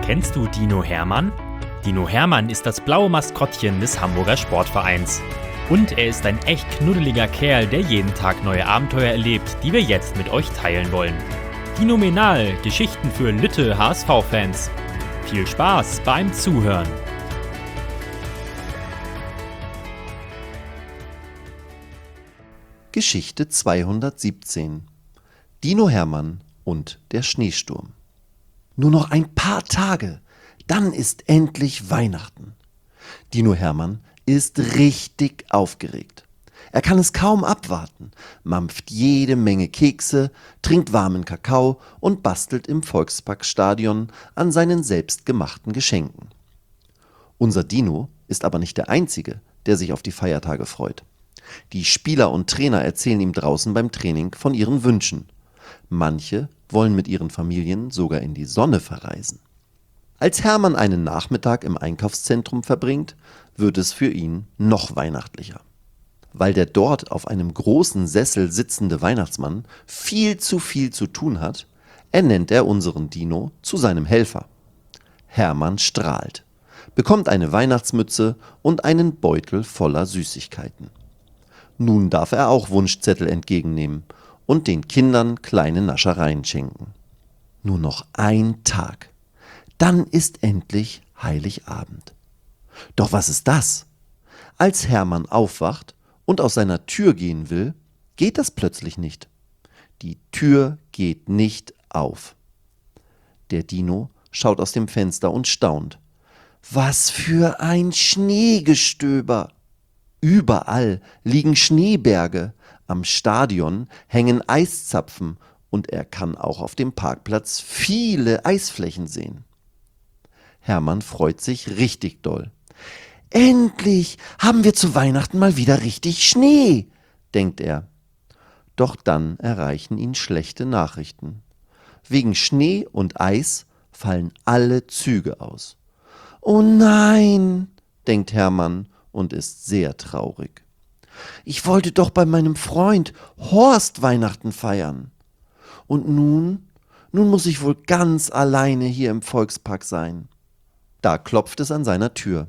Kennst du Dino Hermann? Dino Hermann ist das blaue Maskottchen des Hamburger Sportvereins. Und er ist ein echt knuddeliger Kerl, der jeden Tag neue Abenteuer erlebt, die wir jetzt mit euch teilen wollen. Dinomenal, Geschichten für Lütte HSV-Fans. Viel Spaß beim Zuhören. Geschichte 217. Dino Hermann und der Schneesturm. Nur noch ein paar Tage, dann ist endlich Weihnachten. Dino Hermann ist richtig aufgeregt. Er kann es kaum abwarten, mampft jede Menge Kekse, trinkt warmen Kakao und bastelt im Volksparkstadion an seinen selbstgemachten Geschenken. Unser Dino ist aber nicht der Einzige, der sich auf die Feiertage freut. Die Spieler und Trainer erzählen ihm draußen beim Training von ihren Wünschen. Manche wollen mit ihren Familien sogar in die Sonne verreisen. Als Hermann einen Nachmittag im Einkaufszentrum verbringt, wird es für ihn noch weihnachtlicher. Weil der dort auf einem großen Sessel sitzende Weihnachtsmann viel zu tun hat, ernennt er unseren Dino zu seinem Helfer. Hermann strahlt, bekommt eine Weihnachtsmütze und einen Beutel voller Süßigkeiten. Nun darf er auch Wunschzettel entgegennehmen und den Kindern kleine Naschereien schenken. Nur noch ein Tag. Dann ist endlich Heiligabend. Doch was ist das? Als Hermann aufwacht und aus seiner Tür gehen will, geht das plötzlich nicht. Die Tür geht nicht auf. Der Dino schaut aus dem Fenster und staunt. Was für ein Schneegestöber! Überall liegen Schneeberge, am Stadion hängen Eiszapfen und er kann auch auf dem Parkplatz viele Eisflächen sehen. Hermann freut sich richtig doll. Endlich haben wir zu Weihnachten mal wieder richtig Schnee, denkt er. Doch dann erreichen ihn schlechte Nachrichten. Wegen Schnee und Eis fallen alle Züge aus. Oh nein, denkt Hermann und ist sehr traurig. Ich wollte doch bei meinem Freund Horst Weihnachten feiern. Und nun muss ich wohl ganz alleine hier im Volkspark sein. Da klopft es an seiner Tür.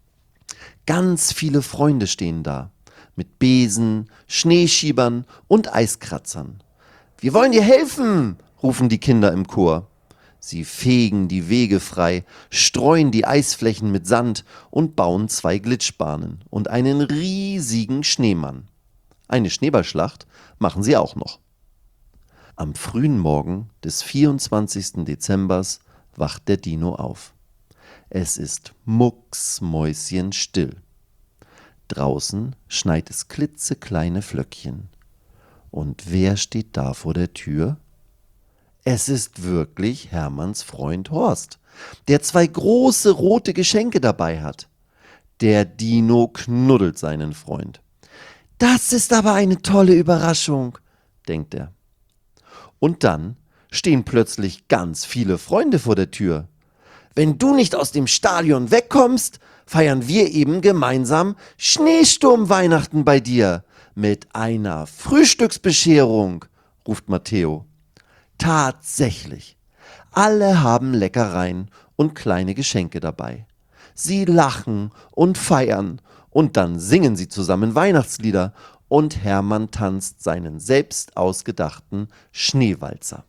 Ganz viele Freunde stehen da, mit Besen, Schneeschiebern und Eiskratzern. Wir wollen dir helfen, rufen die Kinder im Chor. Sie fegen die Wege frei, streuen die Eisflächen mit Sand und bauen 2 Glitschbahnen und einen riesigen Schneemann. Eine Schneeballschlacht machen sie auch noch. Am frühen Morgen des 24. Dezembers wacht der Dino auf. Es ist mucksmäuschenstill. Draußen schneit es klitzekleine Flöckchen. Und wer steht da vor der Tür? Es ist wirklich Hermanns Freund Horst, der 2 große rote Geschenke dabei hat. Der Dino knuddelt seinen Freund. Das ist aber eine tolle Überraschung, denkt er. Und dann stehen plötzlich ganz viele Freunde vor der Tür. Wenn du nicht aus dem Stadion wegkommst, feiern wir eben gemeinsam Schneesturm-Weihnachten bei dir mit einer Frühstücksbescherung, ruft Matteo. Tatsächlich. Alle haben Leckereien und kleine Geschenke dabei. Sie lachen und feiern und dann singen sie zusammen Weihnachtslieder und Hermann tanzt seinen selbst ausgedachten Schneewalzer.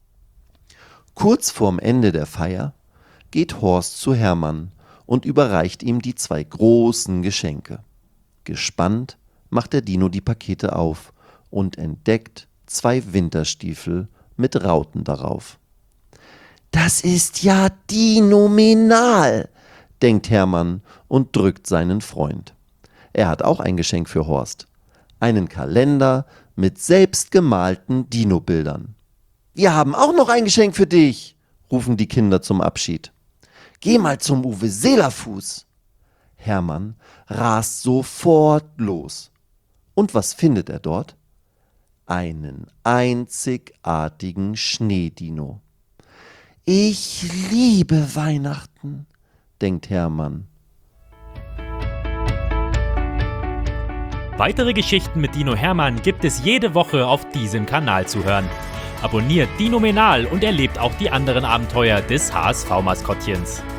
Kurz vorm Ende der Feier geht Horst zu Hermann und überreicht ihm die 2 großen Geschenke. Gespannt macht der Dino die Pakete auf und entdeckt 2 Winterstiefel mit Rauten darauf. Das ist ja dinomenal, denkt Hermann und drückt seinen Freund. Er hat auch ein Geschenk für Horst. Einen Kalender mit selbstgemalten Dino-Bildern. Wir haben auch noch ein Geschenk für dich, rufen die Kinder zum Abschied. Geh mal zum Uwe Seelerfuß. Hermann rast sofort los. Und was findet er dort? Einen einzigartigen Schneedino. Ich liebe Weihnachten, denkt Hermann. Weitere Geschichten mit Dino Hermann gibt es jede Woche auf diesem Kanal zu hören. Abonniert Dinomenal und erlebt auch die anderen Abenteuer des HSV-Maskottchens.